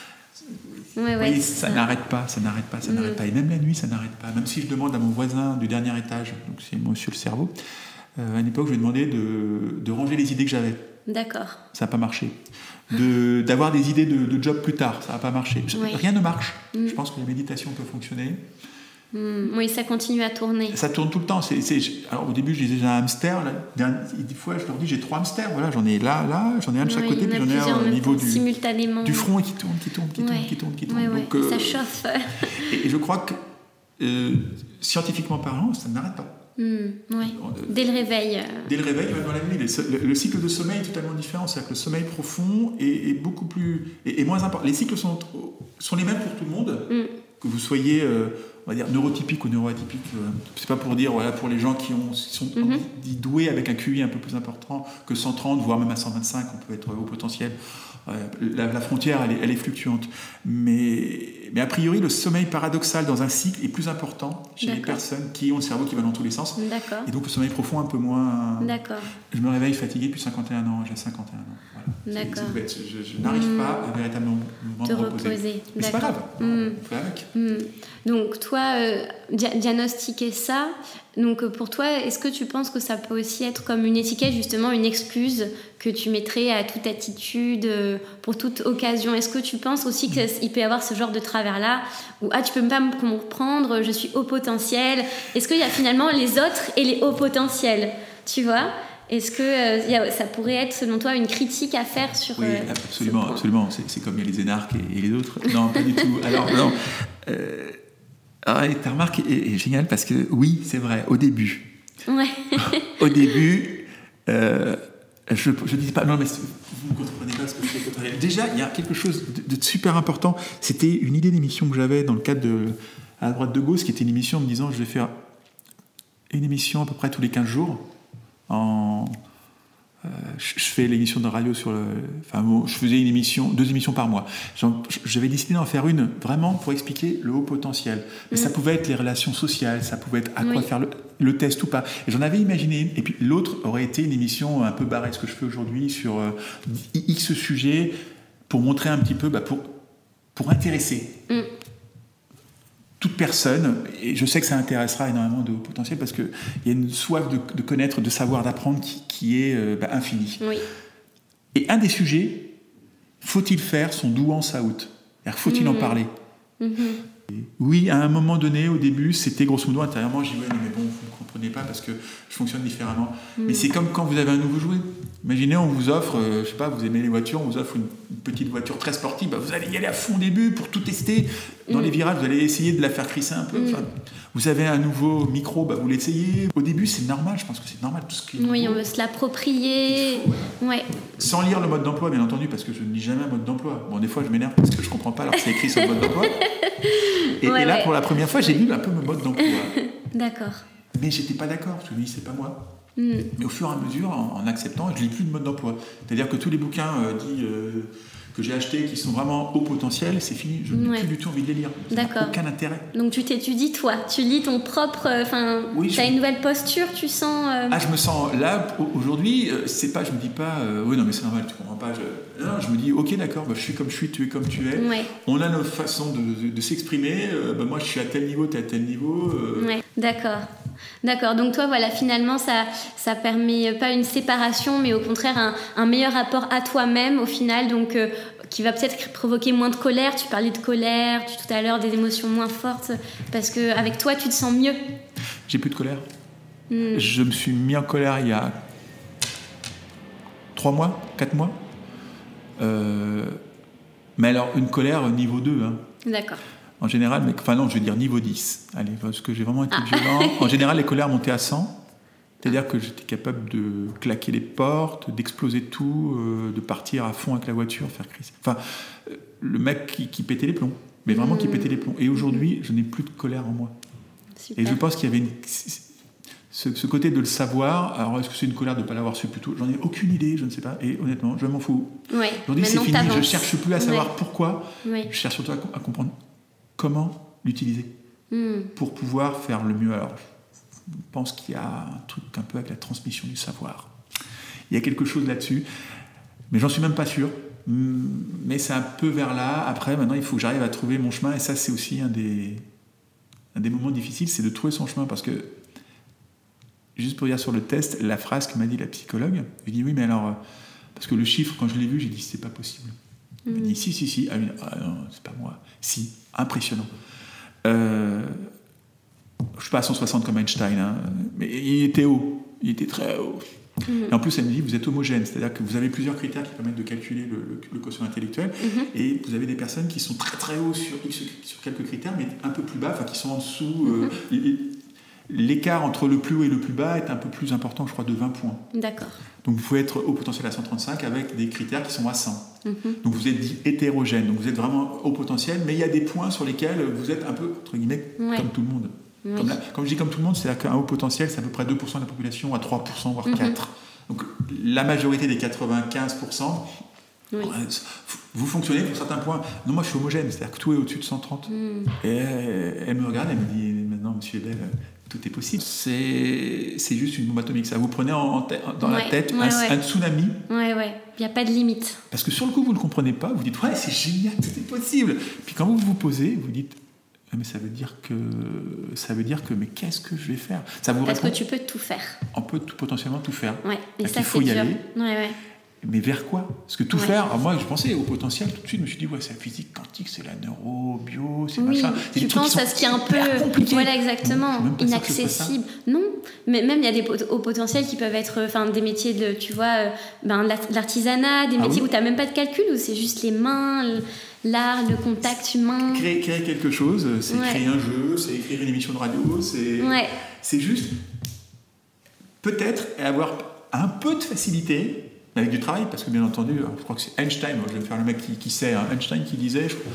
Ouais, ouais, oui, ça, ça n'arrête pas, ça n'arrête pas, ça mmh. n'arrête pas. Et même la nuit, ça n'arrête pas. Même si je demande à mon voisin du dernier étage, donc c'est monsieur le cerveau, euh, à une époque, je lui ai demandé de, de ranger les idées que j'avais. D'accord. Ça n'a pas marché. De, d'avoir des idées de, de job plus tard, ça n'a pas marché. Oui. Rien ne marche. Mmh. Je pense que la méditation peut fonctionner. Mmh. Oui, ça continue à tourner. Ça tourne tout le temps. C'est, c'est, alors, au début, je disais j'ai un hamster. Là, des fois, je leur dis j'ai trois hamsters. Voilà, j'en ai là, là, j'en ai un de chaque oui, côté, puis j'en ai un au niveau du, simultanément. du front et qui tourne, qui tourne, qui ouais. tourne, qui tourne, qui tourne. Ouais, Donc, ouais. euh, ça chauffe. et, et je crois que, euh, scientifiquement parlant, ça n'arrête pas. Mmh, ouais. Dès le réveil. Euh... Dès le réveil, même dans la nuit. Le, le cycle de sommeil est totalement différent. C'est-à-dire que le sommeil profond est, est beaucoup plus... est, est moins important. Les cycles sont, sont les mêmes pour tout le monde. Mmh. Que vous soyez... Euh, on va dire neurotypique ou neuroatypique, euh, c'est pas pour dire voilà pour les gens qui ont qui sont mm-hmm. dit, doués avec un Q I un peu plus important que cent trente voire même à cent vingt-cinq, on peut être au potentiel. Euh, la, la frontière elle est, elle est fluctuante, mais mais a priori le sommeil paradoxal dans un cycle est plus important chez D'accord. les personnes qui ont le cerveau qui va dans tous les sens. D'accord. Et donc le sommeil profond un peu moins. D'accord. Je me réveille fatigué depuis cinquante et un ans, j'ai cinquante et un ans. Voilà. D'accord. C'est, c'est je, je n'arrive mmh. pas à véritablement me reposer. reposer. Mais c'est pas grave. Mmh. On fait avec. Mmh. Donc toi, euh, dia- diagnostiquer ça, donc pour toi, est-ce que tu penses que ça peut aussi être comme une étiquette, justement une excuse que tu mettrais à toute attitude, euh, pour toute occasion ? Est-ce que tu penses aussi qu'il peut y avoir ce genre de travers-là, où ah tu peux pas me comprendre, je suis haut potentiel ? Est-ce qu'il y a finalement les autres et les hauts potentiels ? Tu vois ? Est-ce que euh, y a, ça pourrait être, selon toi, une critique à faire sur... Oui, euh, absolument, absolument. C'est, c'est comme il y a les énarques et, et les autres. Non, pas du tout. Alors, non. Euh, alors, ta remarque est, est géniale parce que, oui, c'est vrai, au début. Ouais. Au début, euh, Je ne dis pas, non, mais vous ne comprenez pas ce que je fais. Déjà, il y a quelque chose de, de super important. C'était une idée d'émission que j'avais dans le cadre de À droite de gauche, qui était une émission en me disant je vais faire une émission à peu près tous les quinze jours. En, euh, je, je fais l'émission de radio sur le. Enfin, bon, je faisais une émission, deux émissions par mois. J'en, j'avais décidé d'en faire une vraiment pour expliquer le haut potentiel. Mais mmh. ça pouvait être les relations sociales, ça pouvait être à quoi oui. faire le, le test ou pas. Et j'en avais imaginé une. Et puis l'autre aurait été une émission un peu barrée, ce que je fais aujourd'hui, sur euh, X sujets, pour montrer un petit peu, bah, pour, pour intéresser. Mmh. toute personne, et je sais que ça intéressera énormément de haut potentiel parce qu'il y a une soif de, de connaître, de savoir, d'apprendre qui, qui est euh, bah, infinie. Oui. Et un des sujets, faut-il faire son douance out ? C'est-à-dire, faut-il mmh. en parler ? mmh. Oui, à un moment donné, au début, c'était grosso modo intérieurement, j'ai dit ouais, mais bon, vous ne comprenez pas parce que je fonctionne différemment. Mmh. Mais c'est comme quand vous avez un nouveau jouet. Imaginez, on vous offre, euh, je sais pas, vous aimez les voitures, on vous offre une, une petite voiture très sportive, bah, vous allez y aller à fond au début pour tout tester. Dans mmh. les virages, vous allez essayer de la faire crisser un peu. Mmh. Enfin, vous avez un nouveau micro, bah, vous l'essayez. Au début, c'est normal, je pense que c'est normal tout ce qui est nouveau. Oui, on veut se l'approprier. Faut, ouais. Ouais. Sans lire le mode d'emploi, bien entendu, parce que je ne lis jamais un mode d'emploi. Bon, des fois, je m'énerve parce que je ne comprends pas alors que c'est écrit sur le mode d'emploi. Et, ouais, et là, ouais. pour la première fois, j'ai lu un peu mon mode d'emploi. D'accord. Mais j'étais pas d'accord, parce que je me dis, c'est pas moi. Mm. Mais au fur et à mesure, en, en acceptant, je lis plus de mode d'emploi. C'est-à-dire que tous les bouquins euh, dits, euh, que j'ai achetés, qui sont vraiment haut potentiel, c'est fini. Je n'ai ouais. plus du tout envie de les lire. Ça n'a aucun intérêt. Donc tu t'étudies toi, tu lis ton propre... Enfin, oui, tu as je... une nouvelle posture, tu sens... Euh... Ah, je me sens... Là, aujourd'hui, euh, c'est pas, je me dis pas... Euh, oui, non, mais c'est normal, tu comprends pas. Je, non, je me dis, ok, d'accord, bah, je suis comme je suis, tu es comme tu es. Ouais. On a notre façon de, de, de s'exprimer. Euh, bah, moi, je suis à tel niveau, tu es à tel niveau. Euh... Ouais, d'accord. D'accord, donc toi, voilà, finalement, ça ça permet pas une séparation, mais au contraire un, un meilleur rapport à toi-même, au final, donc euh, qui va peut-être provoquer moins de colère. Tu parlais de colère tu, tout à l'heure, des émotions moins fortes, parce qu'avec toi, tu te sens mieux. J'ai plus de colère. Mm. Je me suis mis en colère il y a trois mois, quatre mois. Euh, mais alors, une colère niveau deux. Hein. D'accord. En général, mais, enfin non, je vais dire niveau dix. Allez, parce que j'ai vraiment été ah. violent. En général, les colères montaient à cent. C'est-à-dire que j'étais capable de claquer les portes, d'exploser tout, euh, de partir à fond avec la voiture, faire crise. Enfin, euh, le mec qui, qui pétait les plombs. Mais vraiment mmh. qui pétait les plombs. Et aujourd'hui, je n'ai plus de colère en moi. Super. Et je pense qu'il y avait une, ce, ce côté de le savoir. Alors, est-ce que c'est une colère de ne pas l'avoir su plus tôt ? J'en ai aucune idée, je ne sais pas. Et honnêtement, je m'en fous. Ouais. Aujourd'hui, c'est fini. T'avances. Je ne cherche plus à savoir ouais. pourquoi. Ouais. Je cherche surtout à, à comprendre comment l'utiliser mmh. pour pouvoir faire le mieux. Alors, je pense qu'il y a un truc un peu avec la transmission du savoir. Il y a quelque chose là-dessus, mais j'en suis même pas sûr. Mais c'est un peu vers là. Après, maintenant, il faut que j'arrive à trouver mon chemin. Et ça, c'est aussi un des, un des moments difficiles, c'est de trouver son chemin. Parce que, juste pour dire sur le test, la phrase que m'a dit la psychologue, elle dit oui, mais alors, parce que le chiffre, quand je l'ai vu, j'ai dit c'est pas possible. Elle m'a dit si, si, si. Ah, non, c'est pas moi. Si, impressionnant. Euh, je suis pas à cent soixante comme Einstein, hein, mais il était haut. Il était très haut. Mmh. Et en plus, elle me dit, vous êtes homogène, c'est-à-dire que vous avez plusieurs critères qui permettent de calculer le, le, le quotient intellectuel, mmh. et vous avez des personnes qui sont très très hauts sur, sur quelques critères, mais un peu plus bas, enfin qui sont en dessous. Mmh. Euh, l'écart entre le plus haut et le plus bas est un peu plus important, je crois, de vingt points. D'accord. Donc vous pouvez être haut potentiel à cent trente-cinq avec des critères qui sont à cent. Mmh. Donc vous êtes dit hétérogène, donc vous êtes vraiment haut potentiel, mais il y a des points sur lesquels vous êtes un peu, entre guillemets, ouais. comme tout le monde. Oui. Comme, là, comme je dis comme tout le monde, c'est-à-dire qu'un haut potentiel, c'est à peu près deux pour cent de la population, à trois pour cent, voire mm-hmm. quatre pour cent. Donc la majorité des quatre-vingt-quinze pour cent, oui. vous fonctionnez pour certains points. Non, moi je suis homogène, c'est-à-dire que tout est au-dessus de cent trente. Mm. Et elle, elle me regarde, elle me dit, maintenant monsieur Ebel, tout est possible. C'est, c'est juste une bombe atomique, ça. Vous prenez en, en te, dans ouais. la tête ouais, un, ouais. un tsunami. Ouais, ouais. Il n'y a pas de limite. Parce que sur le coup, vous ne le comprenez pas, vous dites, ouais, c'est génial, tout est possible. Puis quand vous vous posez, vous dites, mais ça veut dire que ça veut dire que mais qu'est-ce que je vais faire ? Ça vous Parce répond, que tu peux tout faire. On peut tout, potentiellement tout faire. Ouais. Et ça, il faut c'est y dur. aller. Ouais, ouais. Mais vers quoi ? Parce que tout ouais. faire. Alors moi, je pensais au potentiel tout de suite. Je me suis dit ouais, c'est la physique quantique, c'est la neuro, bio, c'est oui, machin. C'est tu penses à ce qui est un peu voilà exactement non, inaccessible. Non, mais même il y a des hauts potentiels qui peuvent être, enfin des métiers de, tu vois, euh, ben l'artisanat, des ah métiers oui. où t'as même pas de calcul, où c'est juste les mains. L'art, le contact humain. Créer, créer quelque chose, c'est ouais. créer un jeu, c'est écrire une émission de radio, c'est, ouais. c'est juste peut-être avoir un peu de facilité avec du travail, parce que bien entendu, je crois que c'est Einstein, je vais me faire le mec qui, qui sait, hein, Einstein qui disait, je,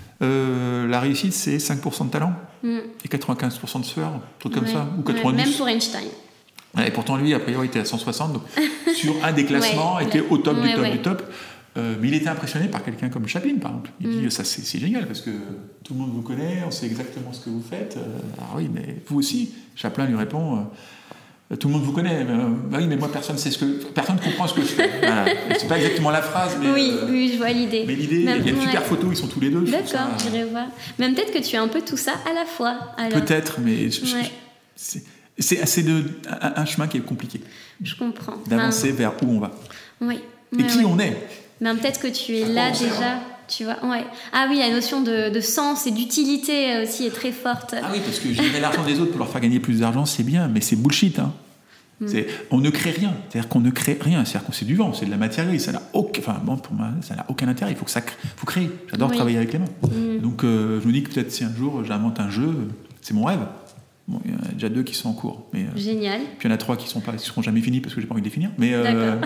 euh, la réussite c'est cinq pour cent de talent mm. et quatre-vingt-quinze pour cent de sueur, un truc ouais. comme ça, ou quatre-vingt-dix. Ouais, même pour Einstein. Et pourtant lui, a priori, il était à cent soixante, donc sur un des classements, ouais, était au top ouais, du top ouais. du top. Euh, mais il était impressionné par quelqu'un comme Chaplin, par exemple. Il mm. dit, ça c'est, c'est génial, parce que tout le monde vous connaît, on sait exactement ce que vous faites. Euh, ah oui, mais vous aussi. Chaplin lui répond, euh, tout le monde vous connaît. Mais, euh, bah oui, mais moi, personne sait ce que, personne ne comprend ce que je fais. Voilà. C'est pas exactement la phrase, mais... Oui, euh, oui, je vois l'idée. Mais l'idée, Même, il y a une ouais. super photo, ils sont tous les deux. D'accord, ça, j'irai voir. Même peut-être que tu as un peu tout ça à la fois. Alors. Peut-être, mais... Je, ouais. je, c'est... C'est, c'est de, un, un chemin qui est compliqué. Je comprends. D'avancer ben, vers où on va. Oui. Et ouais, qui ouais. on est. Mais peut-être que tu es ah, là déjà, tu vois. Ouais. Ah oui, la notion de, de sens et d'utilité aussi est très forte. Ah oui, parce que générer l'argent des autres pour leur faire gagner plus d'argent, c'est bien, mais c'est bullshit. Hein. Mm. C'est, on ne crée rien. C'est-à-dire qu'on ne crée rien. C'est-à-dire qu'on c'est du vent, c'est de la matière. Ça n'a aucun, enfin, bon, pour moi, ça n'a aucun intérêt. Il faut que ça, faut créer. J'adore oui. travailler avec les mains. Mm. Donc, euh, je me dis que peut-être si un jour j'invente un jeu, c'est mon rêve. Bon, il y en a déjà deux qui sont en cours. Mais, euh, Génial. Puis il y en a trois qui ne seront jamais finis parce que j'ai pas envie de les finir. Mais, euh,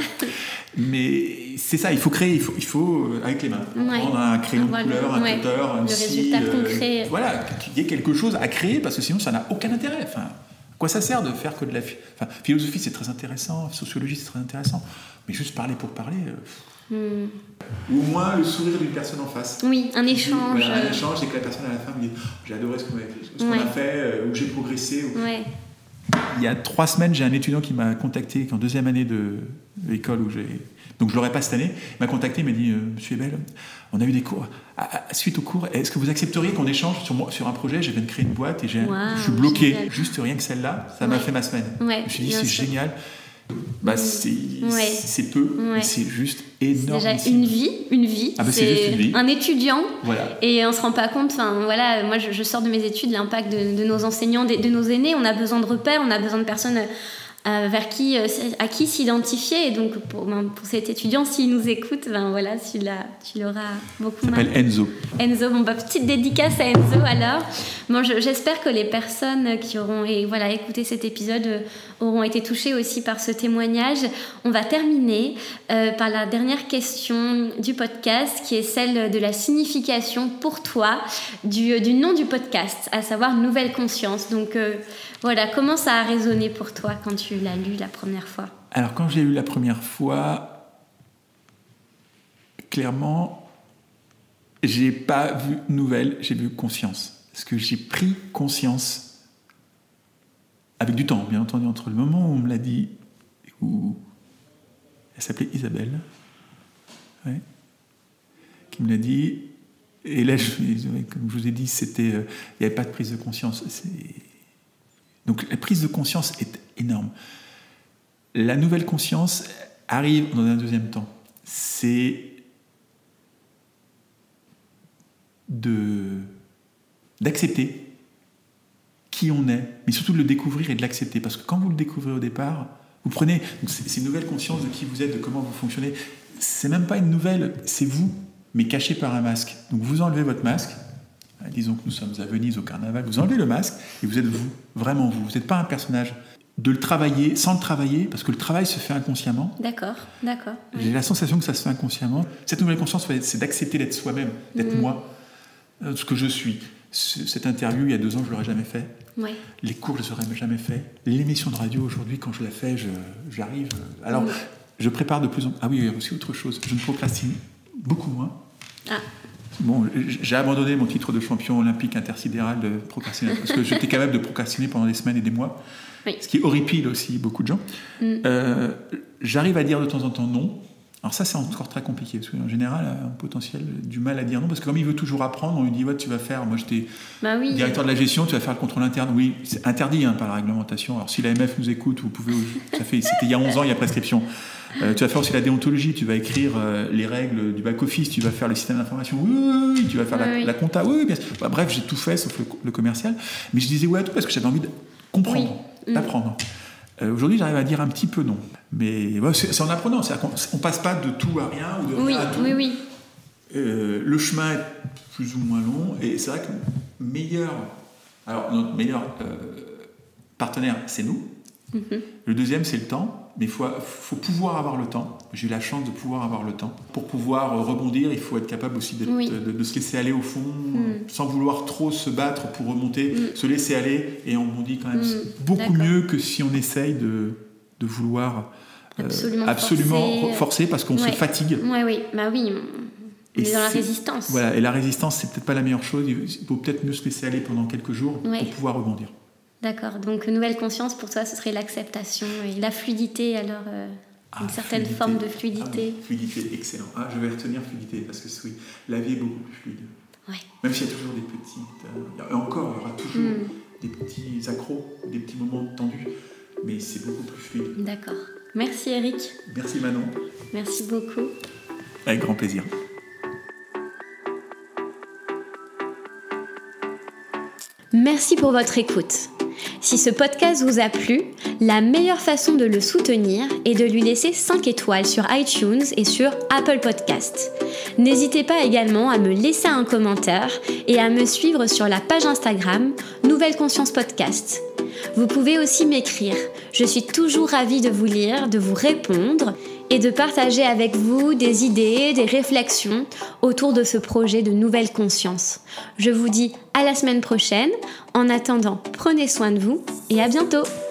mais c'est ça, il faut créer, il faut, il faut euh, avec les mains. Ouais. Prendre un crayon voilà. de couleur, un ouais. cutter, un scie. Euh, concret. Voilà, qu'il y ait quelque chose à créer parce que sinon ça n'a aucun intérêt. Enfin, à quoi ça sert de faire que de la... Enfin, philosophie, c'est très intéressant, sociologie, c'est très intéressant. Mais juste parler pour parler... Euh, Hmm. Ou au moins le sourire d'une personne en face. Oui, un échange. Voilà, un échange, c'est que la personne à la fin me dit j'ai adoré ce qu'on a, ce qu'on ouais. a fait, euh, où j'ai progressé. Où... Ouais. Il y a trois semaines, j'ai un étudiant qui m'a contacté, qui est en deuxième année de, de l'école où j'ai. Donc je l'aurais pas cette année. Il m'a contacté, il m'a dit Monsieur Ebel, on a eu des cours. À, à, suite aux cours, est-ce que vous accepteriez qu'on échange sur, moi, sur un projet? Je viens de créer une boîte et j'ai, wow, je suis bloqué. Génial. Juste rien que celle-là, ça ouais. m'a fait ma semaine. Ouais, je me suis dit c'est sûr. Génial. Bah, c'est, ouais. c'est peu, ouais. mais c'est juste énorme. C'est déjà une vie, une vie. Ah bah c'est c'est juste une vie. Un étudiant, voilà. Et on se rend pas compte. Enfin voilà, moi je, je sors de mes études, l'impact de, de nos enseignants, de, de nos aînés. On a besoin de repères, on a besoin de personnes euh, vers qui, euh, à qui s'identifier. Et donc pour, ben, pour cet étudiant, s'il nous écoute, ben voilà, tu, l'as, tu l'auras beaucoup. Il s'appelle Enzo. Enzo, bon bah petite dédicace à Enzo alors. Bon, je, j'espère que les personnes qui auront et voilà écouté cet épisode euh, auront été touchées aussi par ce témoignage. On va terminer euh, par la dernière question du podcast, qui est celle de la signification pour toi du, du nom du podcast, à savoir Nouvelle Conscience. Donc euh, voilà, comment ça a résonné pour toi quand tu l'as lu la première fois? Alors quand j'ai lu la première fois, clairement, j'ai pas vu nouvelle, j'ai vu conscience. Parce que j'ai pris conscience avec du temps, bien entendu, entre le moment où on me l'a dit, où elle s'appelait Isabelle, ouais, qui me l'a dit, et là, je, comme je vous ai dit, c'était, il n'y avait pas de prise de conscience. C'est... Donc la prise de conscience est énorme. La nouvelle conscience arrive dans un deuxième temps. C'est de, d'accepter qui on est, mais surtout de le découvrir et de l'accepter. Parce que quand vous le découvrez au départ, vous prenez donc c'est, c'est une nouvelle conscience de qui vous êtes, de comment vous fonctionnez. C'est même pas une nouvelle, c'est vous, mais caché par un masque. Donc vous enlevez votre masque, disons que nous sommes à Venise au carnaval, vous enlevez le masque et vous êtes vous, vraiment vous. Vous n'êtes pas un personnage. De le travailler sans le travailler, parce que le travail se fait inconsciemment. D'accord, d'accord. J'ai oui. la sensation que ça se fait inconsciemment. Cette nouvelle conscience, c'est d'accepter d'être soi-même, d'être mmh. moi, ce que je suis. Cette interview, il y a deux ans, je ne l'aurais jamais fait. Ouais. Les cours, je ne les aurais jamais fait. L'émission de radio, aujourd'hui, quand je la fais, je, j'arrive... Alors, mmh. je prépare de plus en plus... Ah oui, il y a aussi autre chose. Je ne procrastine beaucoup moins. Ah. Bon, j'ai abandonné mon titre de champion olympique intersidéral de procrastination, parce que j'étais capable de procrastiner pendant des semaines et des mois, oui. ce qui horripile aussi beaucoup de gens. Mm. Euh, j'arrive à dire de temps en temps non. Alors ça, c'est encore très compliqué, parce qu'en général, un potentiel du mal à dire non, parce que comme il veut toujours apprendre, on lui dit ouais, tu vas faire, moi j'étais bah oui. directeur de la gestion, tu vas faire le contrôle interne. Oui, c'est interdit hein, par la réglementation. Alors si l'A M F nous écoute, vous pouvez, ça fait, c'était il y a onze ans, il y a prescription. Euh, tu vas faire aussi la déontologie, tu vas écrire euh, les règles du back-office, tu vas faire le système d'information, oui, oui, oui. Tu vas faire oui, la, oui. la compta, oui, bien sûr. Bah, bref, j'ai tout fait sauf le, le commercial. Mais je disais oui à tout parce que j'avais envie de comprendre, oui. d'apprendre. Euh, aujourd'hui, j'arrive à dire un petit peu non. Mais ouais, c'est, c'est en apprenant, c'est-à-dire qu'on ne passe pas de tout à rien ou de oui, rien à tout. Oui, oui. Euh, le chemin est plus ou moins long et c'est vrai que le meilleur, alors notre meilleur euh, partenaire, c'est nous. Mm-hmm. Le deuxième, c'est le temps. mais il faut, faut pouvoir avoir le temps. J'ai eu la chance de pouvoir avoir le temps. Pour pouvoir rebondir, il faut être capable aussi oui. de, de se laisser aller au fond, mm. sans vouloir trop se battre pour remonter, mm. se laisser aller, et on rebondit quand même mm. beaucoup D'accord. mieux que si on essaye de, de vouloir euh, absolument, absolument forcer, forcer parce qu'on ouais. se fatigue. Oui, oui, bah oui. On est dans la résistance. Voilà, et la résistance, c'est peut-être pas la meilleure chose. Il faut peut-être mieux se laisser aller pendant quelques jours oui. pour pouvoir rebondir. D'accord, donc nouvelle conscience pour toi ce serait l'acceptation et la fluidité, alors euh, ah, une certaine fluidité. forme de fluidité. Ah, fluidité, excellent. Ah, je vais retenir fluidité parce que oui, la vie est beaucoup plus fluide. Ouais. Même s'il y a toujours des petites, euh, encore il y aura toujours mm. des petits accros, des petits moments tendus, mais c'est beaucoup plus fluide. D'accord. Merci Eric. Merci Manon. Merci beaucoup. Avec grand plaisir. Merci pour votre écoute. Si ce podcast vous a plu, la meilleure façon de le soutenir est de lui laisser cinq étoiles sur iTunes et sur Apple Podcasts. N'hésitez pas également à me laisser un commentaire et à me suivre sur la page Instagram Nouvelle Conscience Podcast. Vous pouvez aussi m'écrire. Je suis toujours ravie de vous lire, de vous répondre et de partager avec vous des idées, des réflexions autour de ce projet de Nouvelle Conscience. Je vous dis à la semaine prochaine. En attendant, prenez soin de vous et à bientôt.